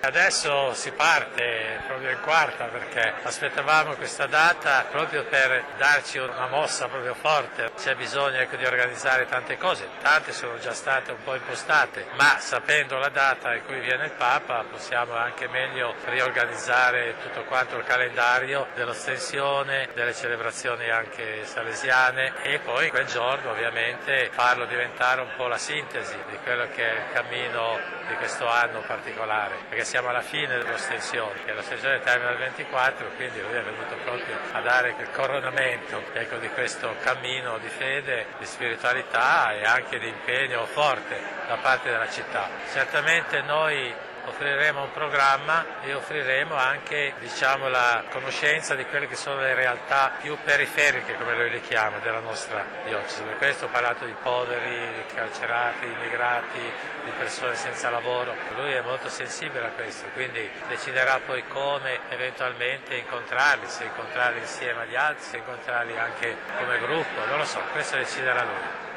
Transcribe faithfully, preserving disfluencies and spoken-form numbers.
Adesso si parte proprio in quarta perché aspettavamo questa data proprio per darci una mossa proprio forte. C'è bisogno ecco, di organizzare tante cose, tante sono già state un po' impostate, ma sapendo la data in cui viene il Papa possiamo anche meglio riorganizzare tutto quanto il calendario dell'ostensione, delle celebrazioni anche salesiane e poi quel giorno ovviamente farlo diventare un po' la sintesi di quello che è il cammino di questo anno particolare, perché siamo alla fine dell'ostensione, che l'ostensione termina il ventiquattro, quindi lui è venuto proprio a dare il coronamento ecco, di questo cammino di fede, di spiritualità e anche di impegno forte da parte della città. Certamente noi offriremo un programma e offriremo anche diciamo, la conoscenza di quelle che sono le realtà più periferiche, come noi le chiama, della nostra diocesi. Per questo ho parlato di poveri, di carcerati, di immigrati, di persone senza lavoro. Lui è molto sensibile a questo, quindi deciderà poi come eventualmente incontrarli, se incontrarli insieme agli altri, se incontrarli anche come gruppo, non lo so, questo deciderà lui.